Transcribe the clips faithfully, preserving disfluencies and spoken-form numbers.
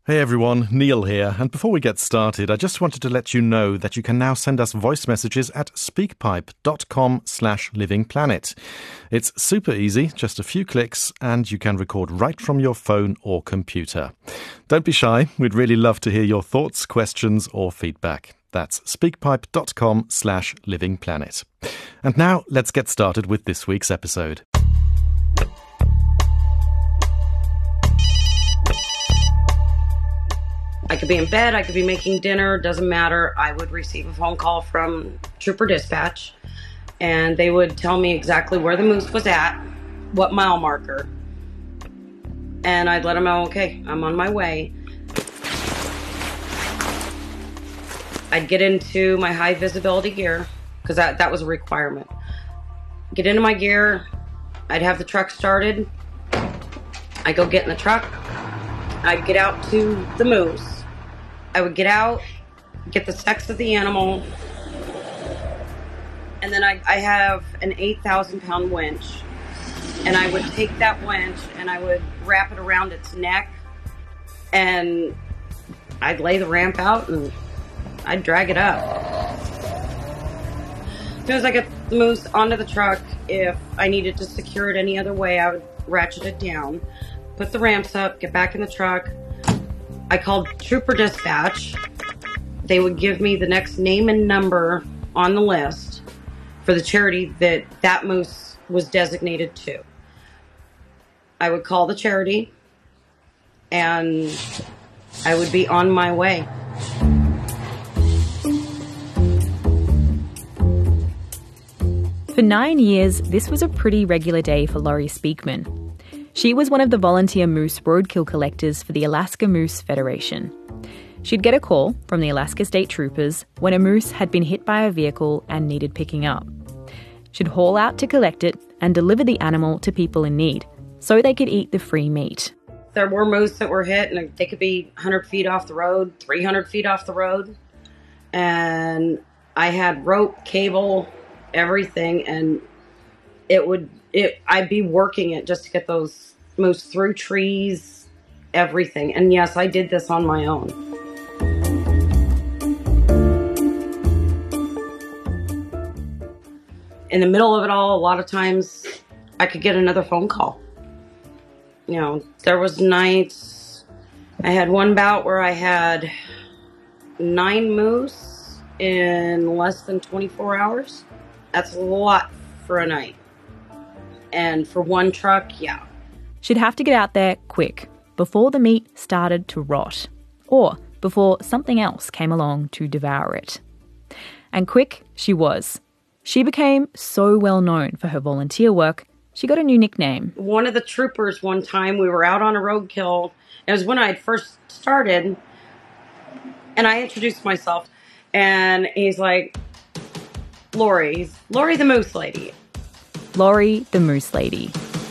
Hey everyone, Neil here, and before we get started, I just wanted to let you know that you can now send us voice messages at speakpipe.com slash livingplanet. It's super easy, just a few clicks, and you can record right from your phone or computer. Don't be shy, we'd really love to hear your thoughts, questions or feedback. That's speakpipe.com slash livingplanet. And now let's get started with this week's episode. I could be in bed, I could be making dinner, doesn't matter. I would receive a phone call from Trooper Dispatch, and they would tell me exactly where the moose was at, what mile marker, and I'd let them know, okay, I'm on my way. I'd get into my high visibility gear, because that, that was a requirement. Get into my gear, I'd have the truck started, I'd go get in the truck, I'd get out to the moose. I would get out, get the sex of the animal, and then I, I have an eight thousand pound winch, and I would take that winch and I would wrap it around its neck, and I'd lay the ramp out and I'd drag it up. As soon as I get the moose onto the truck, if I needed to secure it any other way, I would ratchet it down, put the ramps up, get back in the truck. I called Trooper Dispatch. They would give me the next name and number on the list for the charity that that moose was designated to. I would call the charity and I would be on my way. For nine years, this was a pretty regular day for Laurie Speakman. She was one of the volunteer moose roadkill collectors for the Alaska Moose Federation. She'd get a call from the Alaska State Troopers when a moose had been hit by a vehicle and needed picking up. She'd haul out to collect it and deliver the animal to people in need so they could eat the free meat. There were moose that were hit and they could be one hundred feet off the road, three hundred feet off the road. And I had rope, cable, everything, and it would it I'd be working it just to get those moose through trees, everything. And yes, I did this on my own. In the middle of it all, a lot of times I could get another phone call. You know, there was nights, I had one bout where I had nine moose in less than twenty-four hours. That's a lot for a night. And for one truck, yeah. She'd have to get out there quick, before the meat started to rot, or before something else came along to devour it. And quick she was. She became so well known for her volunteer work, she got a new nickname. One of the troopers, one time, we were out on a roadkill. It was when I had first started, and I introduced myself, and he's like, Laurie, he's Laurie the Moose Lady. Laurie the Moose Lady.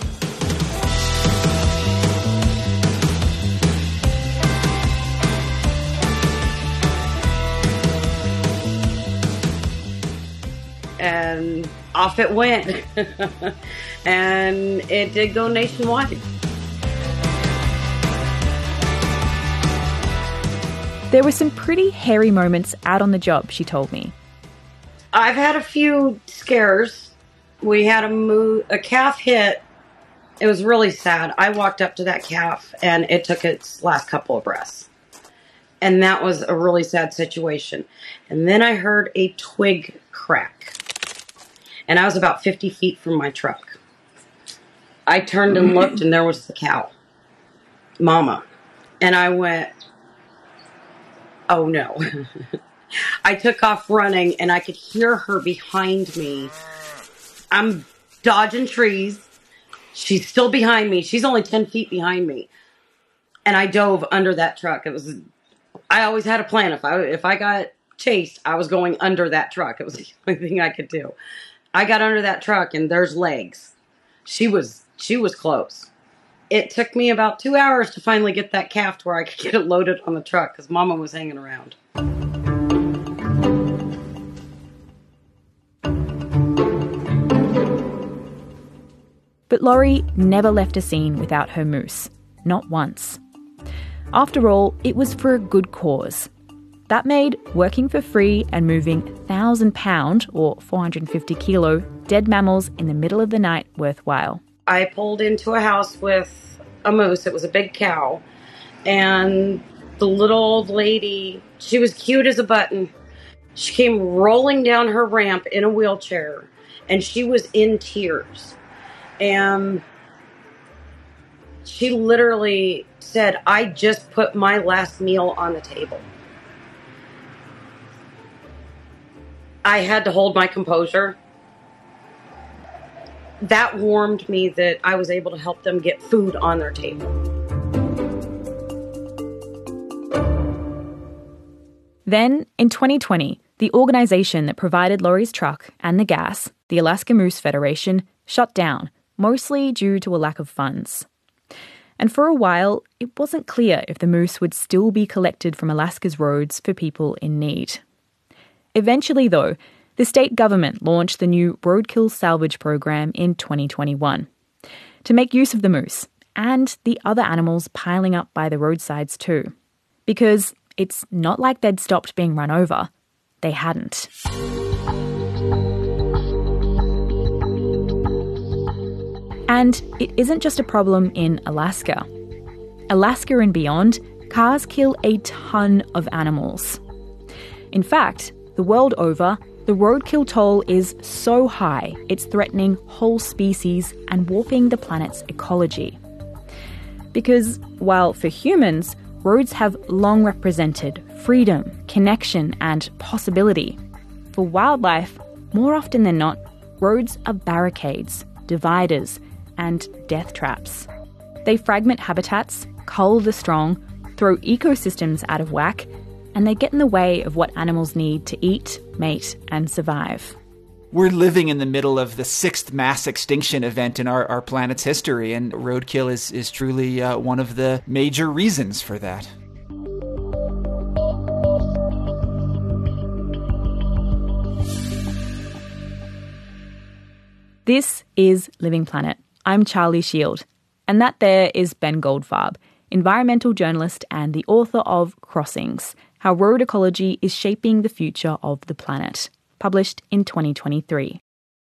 And off it went. And it did go nationwide. There were some pretty hairy moments out on the job, she told me. I've had a few scares. We had a moo- a calf hit. It was really sad. I walked up to that calf and it took its last couple of breaths. And that was a really sad situation. And then I heard a twig crack. And I was about fifty feet from my truck. I turned and looked and there was the cow. Mama. And I went, oh no. I took off running and I could hear her behind me. I'm dodging trees. She's still behind me. She's only ten feet behind me. And I dove under that truck. It was, I always had a plan. If I, if I got chased, I was going under that truck. It was the only thing I could do. I got under that truck and there's legs. She was, she was close. It took me about two hours to finally get that calf to where I could get it loaded on the truck because Mama was hanging around. But Laurie never left a scene without her moose. Not once. After all, it was for a good cause. That made working for free and moving one thousand pound, or four hundred fifty kilo, dead mammals in the middle of the night worthwhile. I pulled into a house with a moose. It was a big cow. And the little old lady, she was cute as a button. She came rolling down her ramp in a wheelchair, and she was in tears. And she literally said, "I just put my last meal on the table." I had to hold my composure. That warmed me that I was able to help them get food on their table. Then, in twenty twenty, the organisation that provided Lori's truck and the gas, the Alaska Moose Federation, shut down, mostly due to a lack of funds. And for a while, it wasn't clear if the moose would still be collected from Alaska's roads for people in need. Eventually, though, the state government launched the new Roadkill Salvage Program in twenty twenty-one to make use of the moose and the other animals piling up by the roadsides too. Because it's not like they'd stopped being run over. They hadn't. And it isn't just a problem in Alaska. Alaska and beyond, cars kill a ton of animals. In fact, the world over, the roadkill toll is so high it's threatening whole species and warping the planet's ecology. Because while for humans, roads have long represented freedom, connection, and possibility, for wildlife, more often than not, roads are barricades, dividers, and death traps. They fragment habitats, cull the strong, throw ecosystems out of whack, and they get in the way of what animals need to eat, mate, and survive. We're living in the middle of the sixth mass extinction event in our, our planet's history, and roadkill is, is truly uh, one of the major reasons for that. This is Living Planet. I'm Charlie Shield, and that there is Ben Goldfarb, environmental journalist and the author of Crossings, How Road Ecology is Shaping the Future of the Planet, published in twenty twenty-three.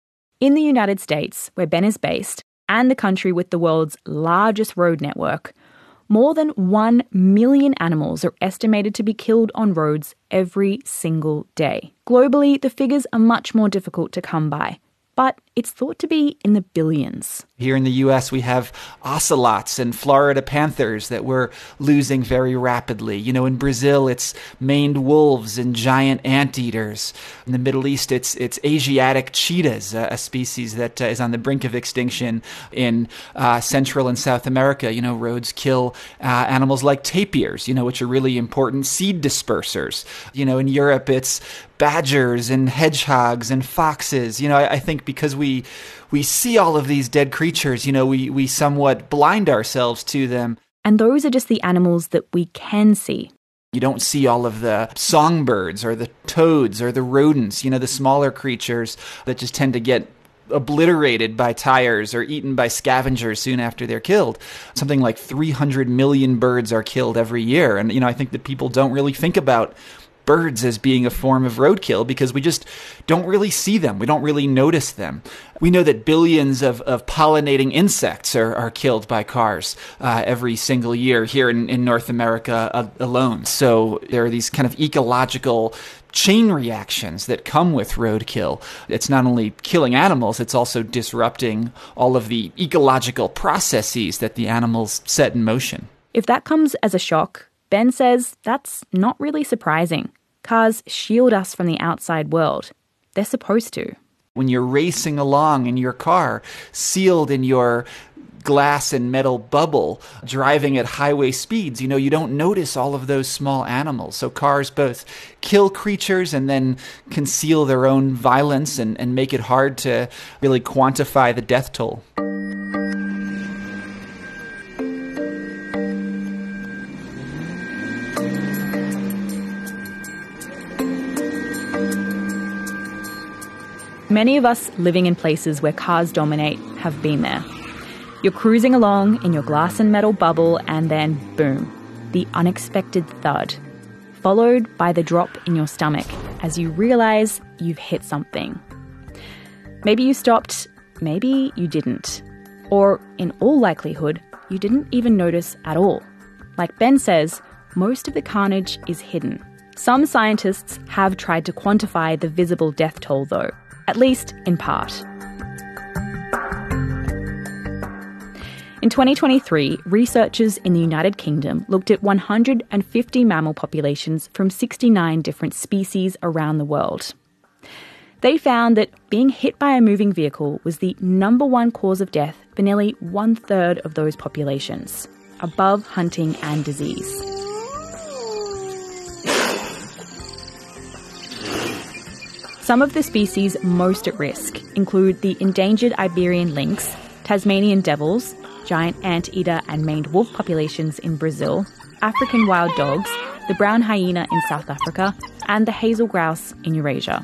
In the United States, where Ben is based, and the country with the world's largest road network, more than one million animals are estimated to be killed on roads every single day. Globally, the figures are much more difficult to come by, but it's thought to be in the billions. Here in the U S, we have ocelots and Florida panthers that we're losing very rapidly. You know, in Brazil, it's maned wolves and giant anteaters. In the Middle East, it's it's Asiatic cheetahs, a, a species that uh, is on the brink of extinction. In uh, Central and South America, you know, roads kill uh, animals like tapirs, you know, which are really important seed dispersers. You know, in Europe, it's badgers and hedgehogs and foxes. You know, I, I think because we we see all of these dead creatures, you know, we, we somewhat blind ourselves to them. And those are just the animals that we can see. You don't see all of the songbirds or the toads or the rodents, you know, the smaller creatures that just tend to get obliterated by tires or eaten by scavengers soon after they're killed. Something like three hundred million birds are killed every year. And, you know, I think that people don't really think about birds as being a form of roadkill because we just don't really see them. We don't really notice them. We know that billions of, of pollinating insects are, are killed by cars uh, every single year here in, in North America uh, alone. So there are these kind of ecological chain reactions that come with roadkill. It's not only killing animals, it's also disrupting all of the ecological processes that the animals set in motion. If that comes as a shock, Ben says that's not really surprising. Cars shield us from the outside world. They're supposed to. When you're racing along in your car, sealed in your glass and metal bubble, driving at highway speeds, you know, you don't notice all of those small animals. So cars both kill creatures and then conceal their own violence and, and make it hard to really quantify the death toll. Many of us living in places where cars dominate have been there. You're cruising along in your glass and metal bubble and then, boom, the unexpected thud, followed by the drop in your stomach as you realise you've hit something. Maybe you stopped, maybe you didn't. Or, in all likelihood, you didn't even notice at all. Like Ben says, most of the carnage is hidden. Some scientists have tried to quantify the visible death toll, though, at least in part. In twenty twenty-three, researchers in the United Kingdom looked at one hundred fifty mammal populations from sixty-nine different species around the world. They found that being hit by a moving vehicle was the number one cause of death for nearly one-third of those populations, above hunting and disease. Some of the species most at risk include the endangered Iberian lynx, Tasmanian devils, giant anteater and maned wolf populations in Brazil, African wild dogs, the brown hyena in South Africa, and the hazel grouse in Eurasia.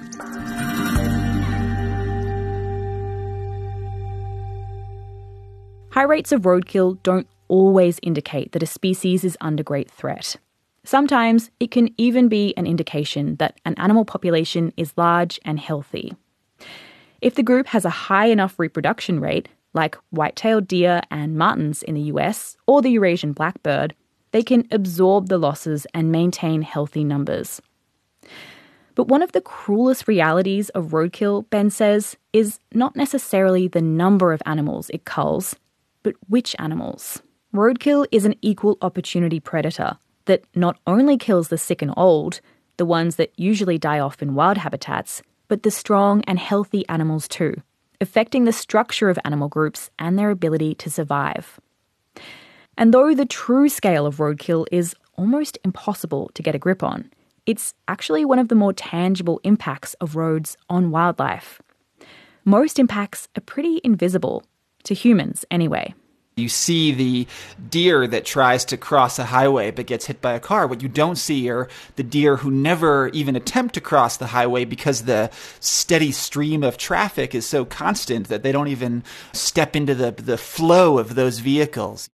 High rates of roadkill don't always indicate that a species is under great threat. Sometimes it can even be an indication that an animal population is large and healthy. If the group has a high enough reproduction rate, like white-tailed deer and martens in the U S or the Eurasian blackbird, they can absorb the losses and maintain healthy numbers. But one of the cruelest realities of roadkill, Ben says, is not necessarily the number of animals it culls, but which animals. Roadkill is an equal opportunity predator that not only kills the sick and old, the ones that usually die off in wild habitats, but the strong and healthy animals too, affecting the structure of animal groups and their ability to survive. And though the true scale of roadkill is almost impossible to get a grip on, it's actually one of the more tangible impacts of roads on wildlife. Most impacts are pretty invisible, to humans anyway. You see the deer that tries to cross a highway but gets hit by a car. What you don't see are the deer who never even attempt to cross the highway because the steady stream of traffic is so constant that they don't even step into the, the flow of those vehicles.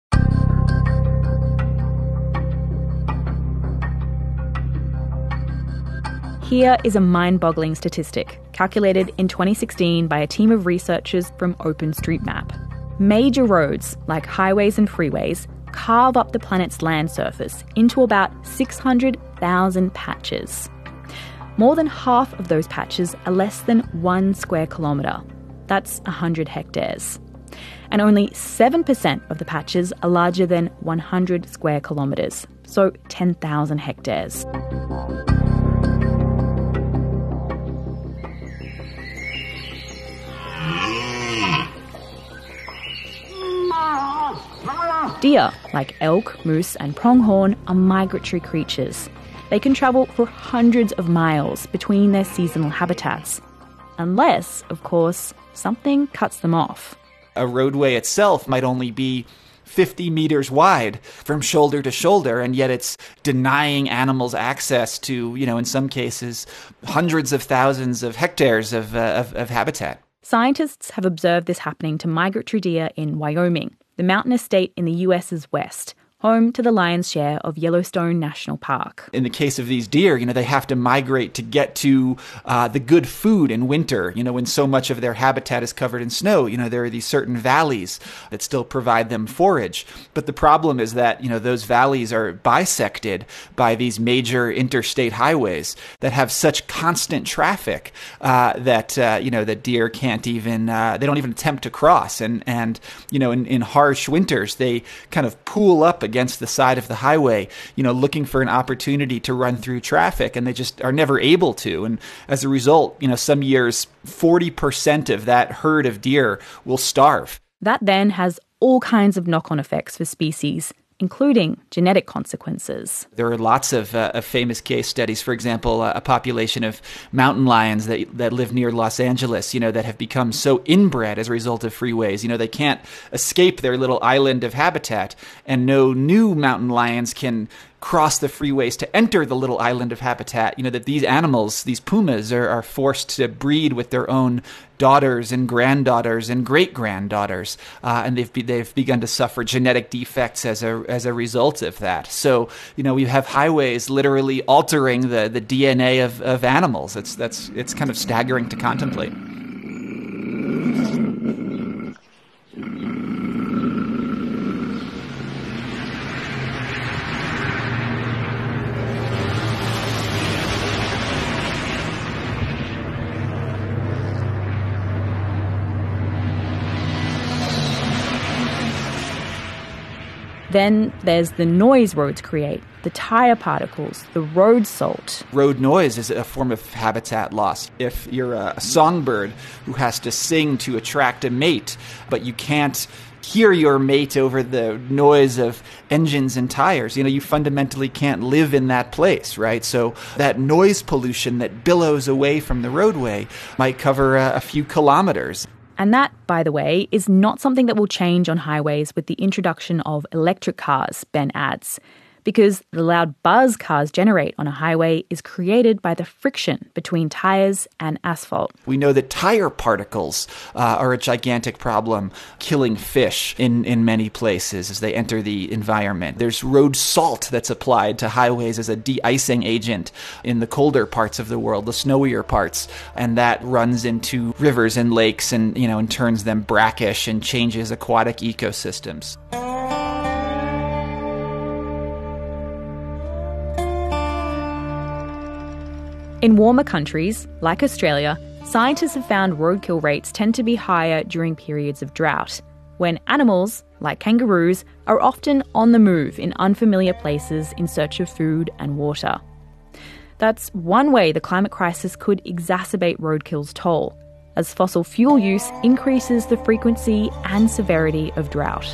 Here is a mind-boggling statistic calculated in twenty sixteen by a team of researchers from OpenStreetMap. Major roads, like highways and freeways, carve up the planet's land surface into about six hundred thousand patches. More than half of those patches are less than one square kilometre. That's one hundred hectares. And only seven percent of the patches are larger than one hundred square kilometres, so ten thousand hectares. Deer, like elk, moose and pronghorn, are migratory creatures. They can travel for hundreds of miles between their seasonal habitats. Unless, of course, something cuts them off. A roadway itself might only be fifty meters wide from shoulder to shoulder, and yet it's denying animals access to, you know, in some cases, hundreds of thousands of hectares of, uh, of, of habitat. Scientists have observed this happening to migratory deer in Wyoming, the mountainous state in the U S's west, home to the lion's share of Yellowstone National Park. In the case of these deer, you know, they have to migrate to get to uh, the good food in winter, you know, when so much of their habitat is covered in snow. You know, there are these certain valleys that still provide them forage. But the problem is that, you know, those valleys are bisected by these major interstate highways that have such constant traffic uh, that, uh, you know, that deer can't even, uh, they don't even attempt to cross. And, and you know, in, in harsh winters, they kind of pool up against the side of the highway, you know, looking for an opportunity to run through traffic, and they just are never able to. And as a result, you know, some years, forty percent of that herd of deer will starve. That then has all kinds of knock-on effects for species, including genetic consequences. There are lots of, uh, of famous case studies. For example, uh, a population of mountain lions that that live near Los Angeles, you know, that have become so inbred as a result of freeways. You know, they can't escape their little island of habitat, and no new mountain lions can cross the freeways to enter the little island of habitat. You know, that these animals, these pumas, are, are forced to breed with their own daughters and granddaughters and great-granddaughters, uh, and they've be, they've begun to suffer genetic defects as a as a result of that. So, you know, we have highways literally altering the, the D N A of, of animals. It's that's it's kind of staggering to contemplate. Then there's the noise roads create, the tire particles, the road salt. Road noise is a form of habitat loss. If you're a songbird who has to sing to attract a mate, but you can't hear your mate over the noise of engines and tires, you know, you fundamentally can't live in that place, right? So that noise pollution that billows away from the roadway might cover a, a few kilometers. And that, by the way, is not something that will change on highways with the introduction of electric cars, Ben adds, because the loud buzz cars generate on a highway is created by the friction between tires and asphalt. We know that tire particles uh, are a gigantic problem, killing fish in, in many places as they enter the environment. There's road salt that's applied to highways as a de-icing agent in the colder parts of the world, the snowier parts, and that runs into rivers and lakes and, you know, and turns them brackish and changes aquatic ecosystems. In warmer countries, like Australia, scientists have found roadkill rates tend to be higher during periods of drought, when animals, like kangaroos, are often on the move in unfamiliar places in search of food and water. That's one way the climate crisis could exacerbate roadkill's toll, as fossil fuel use increases the frequency and severity of drought.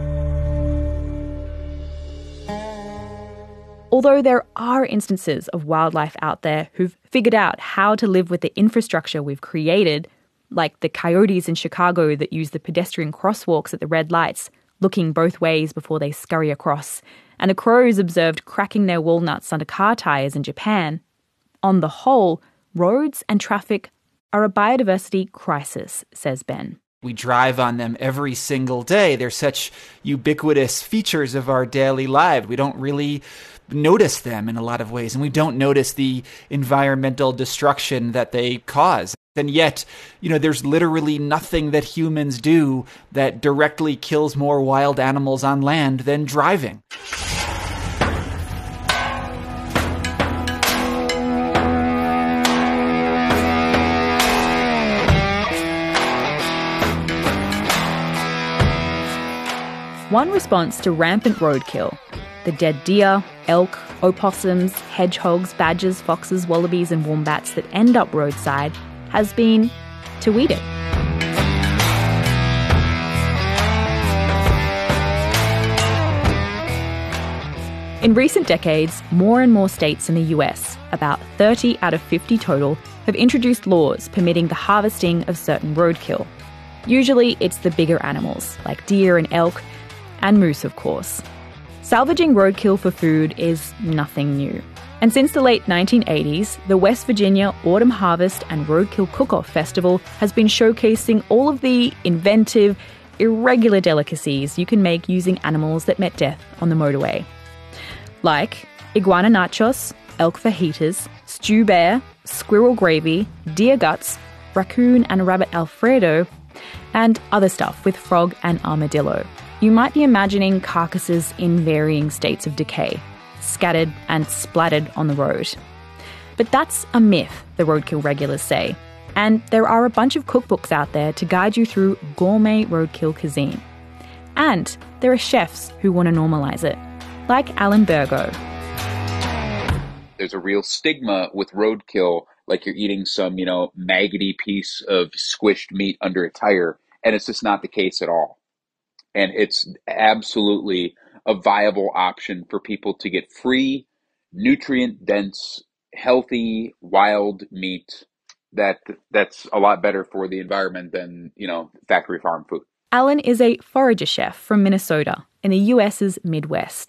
Although there are instances of wildlife out there who've figured out how to live with the infrastructure we've created, like the coyotes in Chicago that use the pedestrian crosswalks at the red lights, looking both ways before they scurry across, and the crows observed cracking their walnuts under car tires in Japan, on the whole, roads and traffic are a biodiversity crisis, says Ben. We drive on them every single day. They're such ubiquitous features of our daily lives. We don't really notice them in a lot of ways, and we don't notice the environmental destruction that they cause. And yet, you know, there's literally nothing that humans do that directly kills more wild animals on land than driving. One response to rampant roadkill, the dead deer, elk, opossums, hedgehogs, badgers, foxes, wallabies and wombats that end up roadside, has been to eat it. In recent decades, more and more states in the U S, about thirty out of fifty total, have introduced laws permitting the harvesting of certain roadkill. Usually it's the bigger animals, like deer and elk, and moose, of course. Salvaging roadkill for food is nothing new. And since the late nineteen eighties, the West Virginia Autumn Harvest and Roadkill Cook-Off Festival has been showcasing all of the inventive, irregular delicacies you can make using animals that met death on the motorway. Like iguana nachos, elk fajitas, stew bear, squirrel gravy, deer guts, raccoon and rabbit alfredo, and other stuff with frog and armadillo. You might be imagining carcasses in varying states of decay, scattered and splattered on the road. But that's a myth, the roadkill regulars say. And there are a bunch of cookbooks out there to guide you through gourmet roadkill cuisine. And there are chefs who want to normalize it, like Alan Burgo. There's a real stigma with roadkill, like you're eating some, you know, maggoty piece of squished meat under a tire, and it's just not the case at all. And it's absolutely a viable option for people to get free, nutrient-dense, healthy, wild meat that that's a lot better for the environment than, you know, factory farm food. Alan is a forager chef from Minnesota in the U S's Midwest.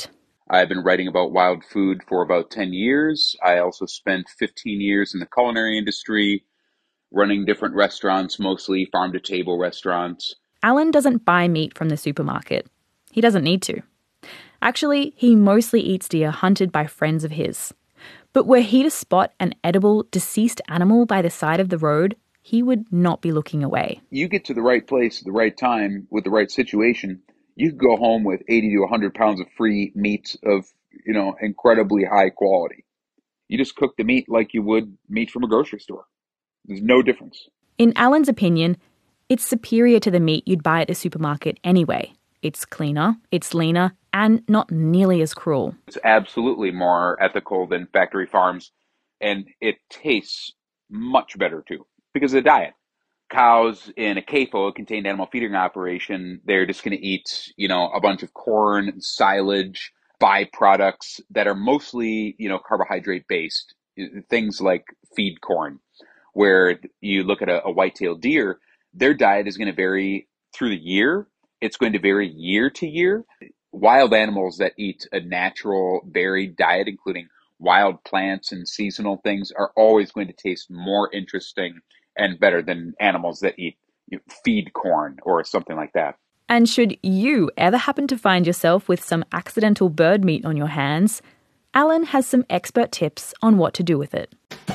I've been writing about wild food for about ten years. I also spent fifteen years in the culinary industry, running different restaurants, mostly farm-to-table restaurants. Alan doesn't buy meat from the supermarket. He doesn't need to. Actually, he mostly eats deer hunted by friends of his. But were he to spot an edible, deceased animal by the side of the road, he would not be looking away. You get to the right place at the right time with the right situation, you could go home with eighty to one hundred pounds of free meat of, you know, incredibly high quality. You just cook the meat like you would meat from a grocery store. There's no difference. In Alan's opinion, it's superior to the meat you'd buy at a supermarket anyway. It's cleaner, it's leaner, and not nearly as cruel. It's absolutely more ethical than factory farms, and it tastes much better too, because of the diet. Cows in a C A F O, a contained animal feeding operation, they're just going to eat, you know, a bunch of corn, silage, byproducts that are mostly, you know, carbohydrate based, things like feed corn. Where you look at a, a white-tailed deer, their diet is going to vary through the year. It's going to vary year to year. Wild animals that eat a natural, varied diet, including wild plants and seasonal things, are always going to taste more interesting and better than animals that eat, you know, feed corn or something like that. And should you ever happen to find yourself with some accidental bird meat on your hands, Alan has some expert tips on what to do with it.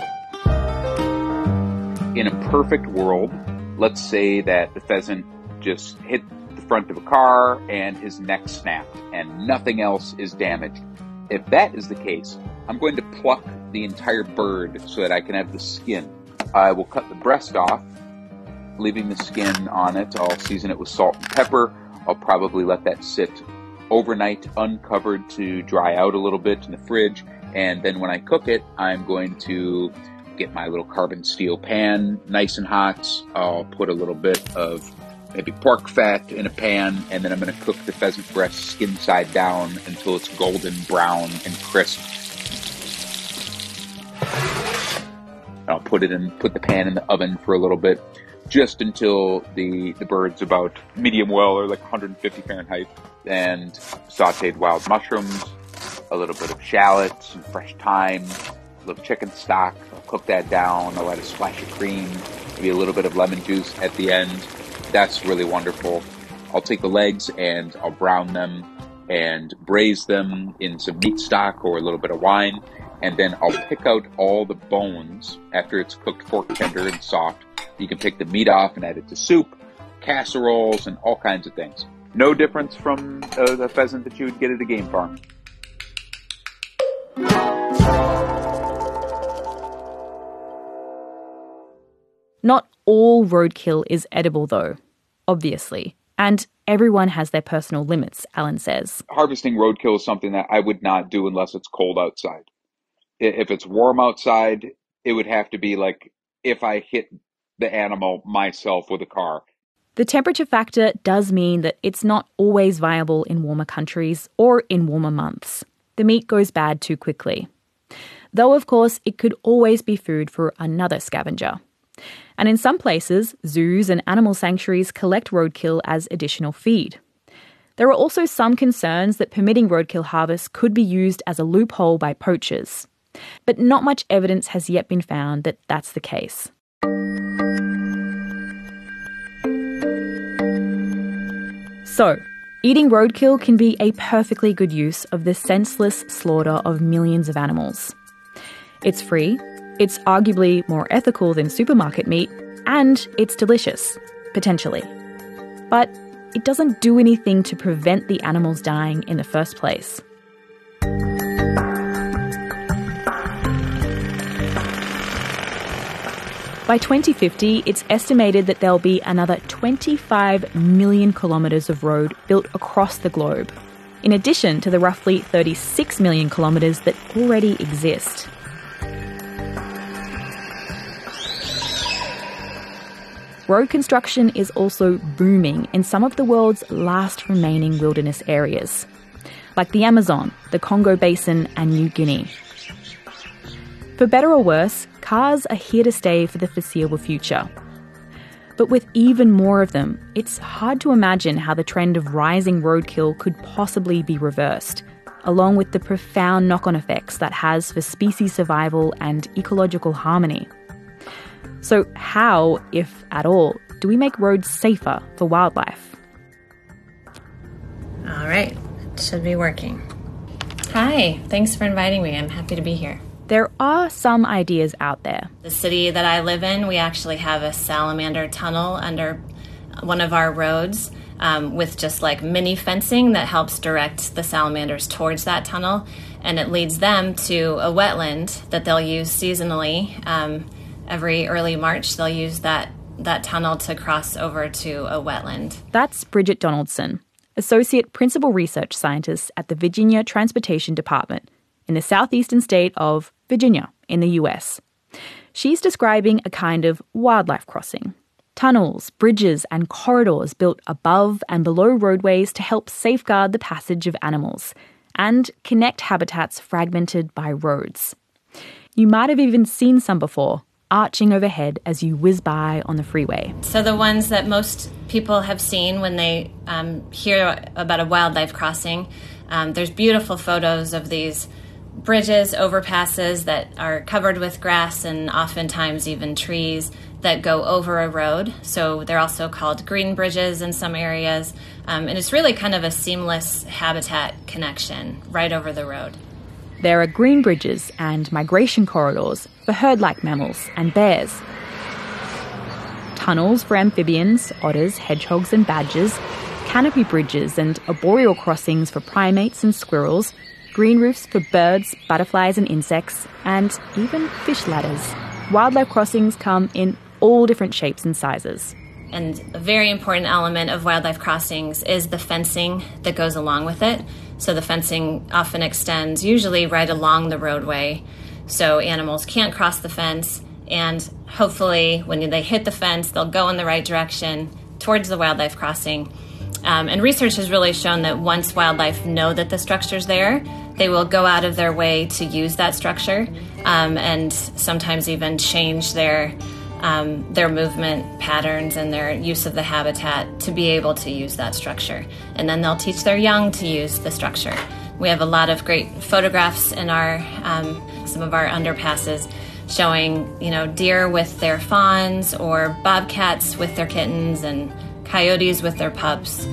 In a perfect world, let's say that the pheasant just hit the front of a car and his neck snapped and nothing else is damaged. If that is the case, I'm going to pluck the entire bird so that I can have the skin. I will cut the breast off, leaving the skin on it. I'll season it with salt and pepper. I'll probably let that sit overnight uncovered to dry out a little bit in the fridge. And then when I cook it, I'm going to get my little carbon steel pan nice and hot. I'll put a little bit of maybe pork fat in a pan, and then I'm going to cook the pheasant breast skin side down until it's golden brown and crisp. I'll put it in, put the pan in the oven for a little bit, just until the, the bird's about medium well, or like one hundred fifty Fahrenheit, and sauteed wild mushrooms, a little bit of shallots, some fresh thyme, a little chicken stock. I'll cook that down. I'll add a splash of cream, maybe a little bit of lemon juice at the end. That's really wonderful. I'll take the legs and I'll brown them and braise them in some meat stock or a little bit of wine. And then I'll pick out all the bones after it's cooked fork tender and soft. You can pick the meat off and add it to soup, casseroles, and all kinds of things. No difference from uh, the pheasant that you would get at a game farm. Not all roadkill is edible, though, obviously. And everyone has their personal limits, Alan says. Harvesting roadkill is something that I would not do unless it's cold outside. If it's warm outside, it would have to be like if I hit the animal myself with a car. The temperature factor does mean that it's not always viable in warmer countries or in warmer months. The meat goes bad too quickly. Though, of course, it could always be food for another scavenger. And in some places, zoos and animal sanctuaries collect roadkill as additional feed. There are also some concerns that permitting roadkill harvest could be used as a loophole by poachers. But not much evidence has yet been found that that's the case. So, eating roadkill can be a perfectly good use of the senseless slaughter of millions of animals. It's free, it's arguably more ethical than supermarket meat, and it's delicious, potentially. But it doesn't do anything to prevent the animals dying in the first place. By twenty fifty, it's estimated that there'll be another twenty-five million kilometres of road built across the globe, in addition to the roughly thirty-six million kilometres that already exist. Road construction is also booming in some of the world's last remaining wilderness areas, like the Amazon, the Congo Basin, and New Guinea. For better or worse, cars are here to stay for the foreseeable future. But with even more of them, it's hard to imagine how the trend of rising roadkill could possibly be reversed, along with the profound knock-on effects that has for species survival and ecological harmony. So how, if at all, do we make roads safer for wildlife? All right, it should be working. Hi, thanks for inviting me. I'm happy to be here. There are some ideas out there. The city that I live in, we actually have a salamander tunnel under one of our roads um, with just like mini fencing that helps direct the salamanders towards that tunnel. And it leads them to a wetland that they'll use seasonally. Um, every early March, they'll use that, that tunnel to cross over to a wetland. That's Bridget Donaldson, Associate Principal Research Scientist at the Virginia Transportation Department in the southeastern state of Virginia in the U S. She's describing a kind of wildlife crossing. Tunnels, bridges and corridors built above and below roadways to help safeguard the passage of animals and connect habitats fragmented by roads. You might have even seen some before, arching overhead as you whiz by on the freeway. So the ones that most people have seen when they um, hear about a wildlife crossing, um, there's beautiful photos of these bridges, overpasses that are covered with grass and oftentimes even trees that go over a road. So they're also called green bridges in some areas. Um, and it's really kind of a seamless habitat connection right over the road. There are green bridges and migration corridors for herd-like mammals and bears. Tunnels for amphibians, otters, hedgehogs and badgers, canopy bridges and arboreal crossings for primates and squirrels, green roofs for birds, butterflies and insects, and even fish ladders. Wildlife crossings come in all different shapes and sizes. And a very important element of wildlife crossings is the fencing that goes along with it. So the fencing often extends usually right along the roadway, so animals can't cross the fence, and hopefully when they hit the fence, they'll go in the right direction towards the wildlife crossing. Um, and research has really shown that once wildlife know that the structure's there, they will go out of their way to use that structure um, and sometimes even change their um, their movement patterns and their use of the habitat to be able to use that structure. And then they'll teach their young to use the structure. We have a lot of great photographs in our um, some of our underpasses showing, you know, deer with their fawns or bobcats with their kittens and coyotes with their pups.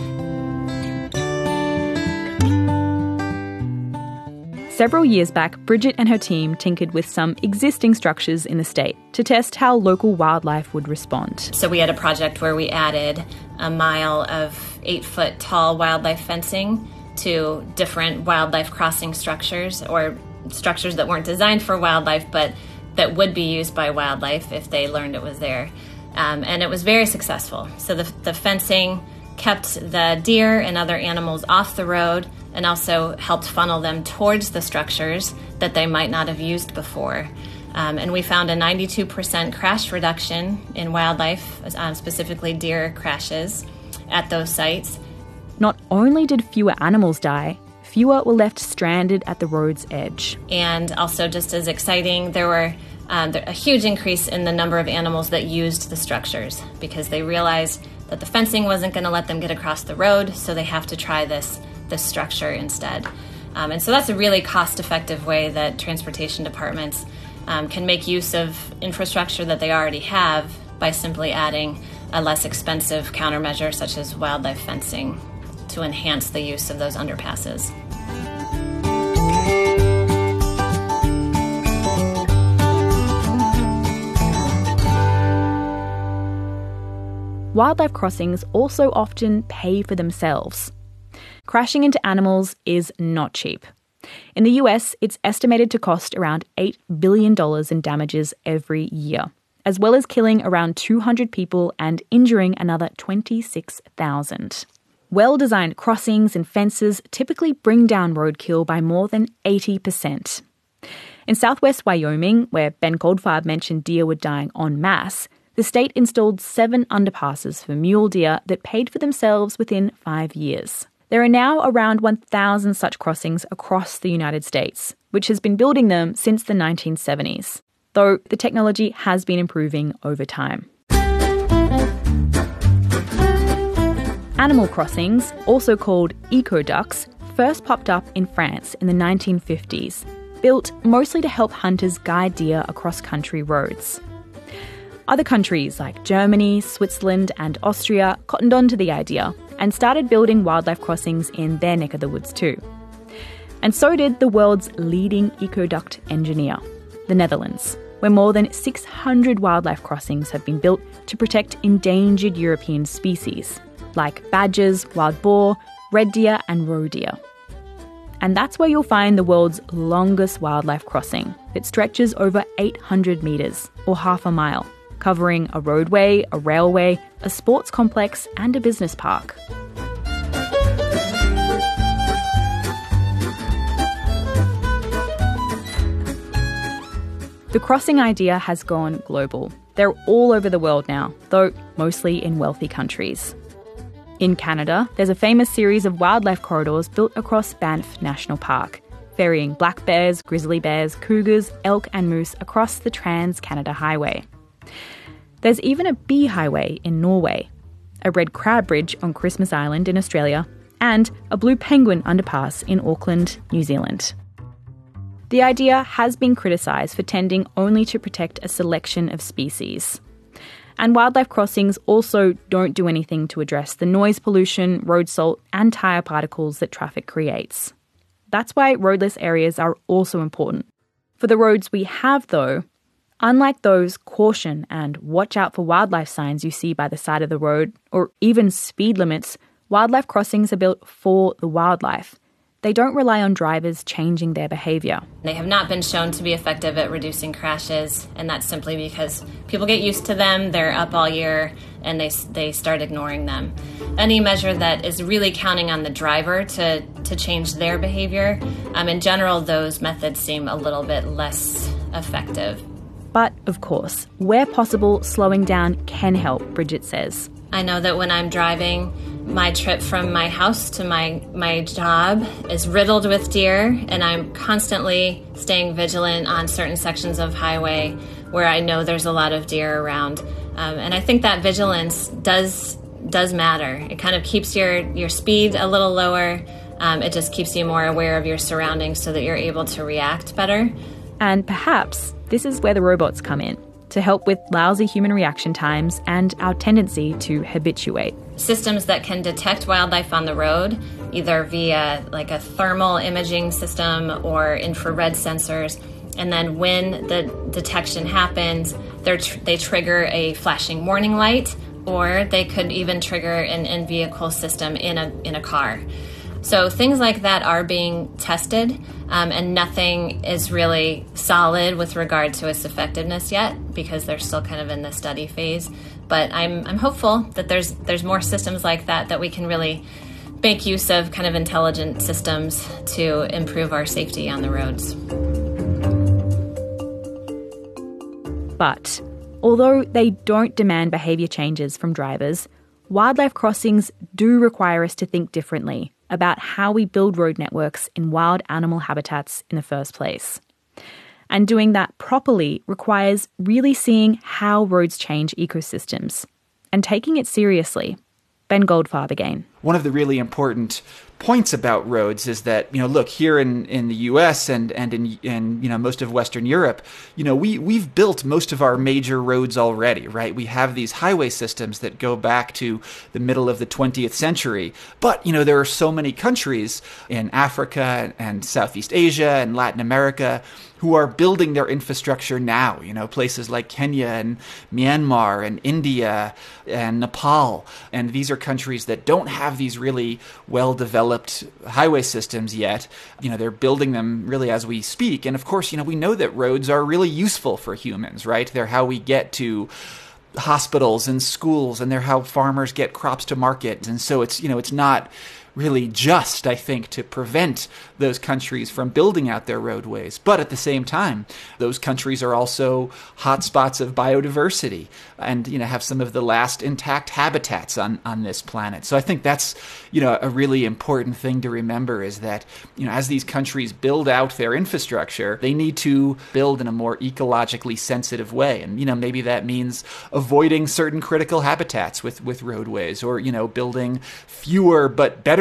Several years back, Bridget and her team tinkered with some existing structures in the state to test how local wildlife would respond. So we had a project where we added a mile of eight-foot tall wildlife fencing to different wildlife crossing structures, or structures that weren't designed for wildlife but that would be used by wildlife if they learned it was there. Um, and it was very successful. So the, the fencing kept the deer and other animals off the road and also helped funnel them towards the structures that they might not have used before. Um, and we found a ninety-two percent crash reduction in wildlife, um, specifically deer crashes, at those sites. Not only did fewer animals die, fewer were left stranded at the road's edge. And also, just as exciting, there were um, a huge increase in the number of animals that used the structures because they realized that the fencing wasn't going to let them get across the road, so they have to try this, this structure instead. Um, and so that's a really cost-effective way that transportation departments um, can make use of infrastructure that they already have by simply adding a less expensive countermeasure such as wildlife fencing to enhance the use of those underpasses. Wildlife crossings also often pay for themselves. Crashing into animals is not cheap. In the U S, it's estimated to cost around eight billion dollars in damages every year, as well as killing around two hundred people and injuring another twenty-six thousand. Well-designed crossings and fences typically bring down roadkill by more than eighty percent. In southwest Wyoming, where Ben Goldfarb mentioned deer were dying en masse, the state installed seven underpasses for mule deer that paid for themselves within five years. There are now around one thousand such crossings across the United States, which has been building them since the nineteen seventies, though the technology has been improving over time. Animal crossings, also called ecoducts, first popped up in France in the nineteen fifties, built mostly to help hunters guide deer across country roads. Other countries like Germany, Switzerland and Austria cottoned on to the idea and started building wildlife crossings in their neck of the woods too. And so did the world's leading ecoduct engineer, the Netherlands, where more than six hundred wildlife crossings have been built to protect endangered European species, like badgers, wild boar, red deer and roe deer. And that's where you'll find the world's longest wildlife crossing. It stretches over eight hundred metres, or half a mile, covering a roadway, a railway, a sports complex and a business park. The crossing idea has gone global. They're all over the world now, though mostly in wealthy countries. In Canada, there's a famous series of wildlife corridors built across Banff National Park, ferrying black bears, grizzly bears, cougars, elk and moose across the Trans-Canada Highway. There's even a bee highway in Norway, a red crab bridge on Christmas Island in Australia, and a blue penguin underpass in Auckland, New Zealand. The idea has been criticised for tending only to protect a selection of species. And wildlife crossings also don't do anything to address the noise pollution, road salt and tyre particles that traffic creates. That's why roadless areas are also important. For the roads we have, though, unlike those caution and watch out for wildlife signs you see by the side of the road, or even speed limits, wildlife crossings are built for the wildlife. They don't rely on drivers changing their behaviour. They have not been shown to be effective at reducing crashes, and that's simply because people get used to them, they're up all year, and they they start ignoring them. Any measure that is really counting on the driver to, to change their behaviour, um, in general, those methods seem a little bit less effective. But, of course, where possible, slowing down can help, Bridget says. I know that when I'm driving, my trip from my house to my, my job is riddled with deer, and I'm constantly staying vigilant on certain sections of highway where I know there's a lot of deer around. Um, and I think that vigilance does does matter. It kind of keeps your, your speed a little lower. Um, it just keeps you more aware of your surroundings so that you're able to react better. And perhaps this is where the robots come in, to help with lousy human reaction times and our tendency to habituate. Systems that can detect wildlife on the road, either via like a thermal imaging system or infrared sensors, and then when the detection happens, tr- they trigger a flashing warning light, or they could even trigger an in-vehicle system in a in a car. So things like that are being tested, um, and nothing is really solid with regard to its effectiveness yet, because they're still kind of in the study phase. But I'm I'm hopeful that there's there's more systems like that that we can really make use of, kind of intelligent systems to improve our safety on the roads. But although they don't demand behaviour changes from drivers, wildlife crossings do require us to think differently about how we build road networks in wild animal habitats in the first place. And doing that properly requires really seeing how roads change ecosystems and taking it seriously. Ben Goldfarb again. One of the really important points about roads is that, you know, look, here in, in the U S and, and in, in, you know, most of Western Europe, you know, we, we've built most of our major roads already, right? We have these highway systems that go back to the middle of the twentieth century. But, you know, there are so many countries in Africa and Southeast Asia and Latin America who are building their infrastructure now, you know, places like Kenya and Myanmar and India and Nepal. And these are countries that don't have these really well-developed highway systems yet. You know, they're building them really as we speak. And of course, you know, we know that roads are really useful for humans, right? They're how we get to hospitals and schools, and they're how farmers get crops to market. And so it's, you know, it's not really just, I think, to prevent those countries from building out their roadways. But at the same time, those countries are also hotspots of biodiversity and, you know, have some of the last intact habitats on, on this planet. So I think that's, you know, a really important thing to remember, is that, you know, as these countries build out their infrastructure, they need to build in a more ecologically sensitive way. And, you know, maybe that means avoiding certain critical habitats with, with roadways, or, you know, building fewer but better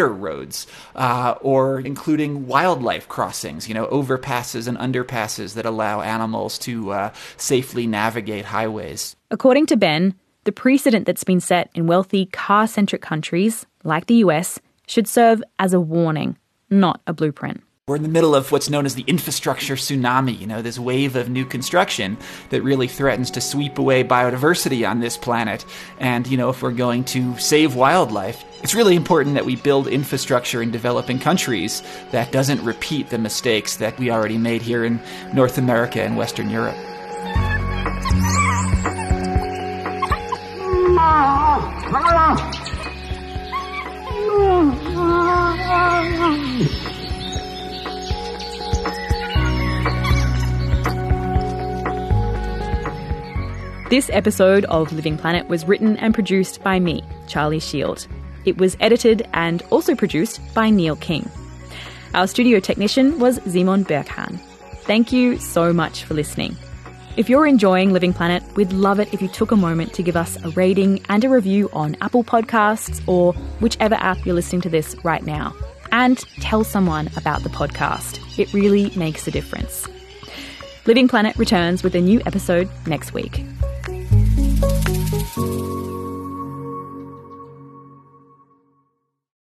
better roads, uh, or including wildlife crossings, you know, overpasses and underpasses that allow animals to uh, safely navigate highways. According to Ben, the precedent that's been set in wealthy car-centric countries, like the U S, should serve as a warning, not a blueprint. We're in the middle of what's known as the infrastructure tsunami, you know, this wave of new construction that really threatens to sweep away biodiversity on this planet. And, you know, if we're going to save wildlife, it's really important that we build infrastructure in developing countries that doesn't repeat the mistakes that we already made here in North America and Western Europe. This episode of Living Planet was written and produced by me, Charlie Shield. It was edited and also produced by Neil King. Our studio technician was Simon Berghan. Thank you so much for listening. If you're enjoying Living Planet, we'd love it if you took a moment to give us a rating and a review on Apple Podcasts or whichever app you're listening to this right now. And tell someone about the podcast. It really makes a difference. Living Planet returns with a new episode next week.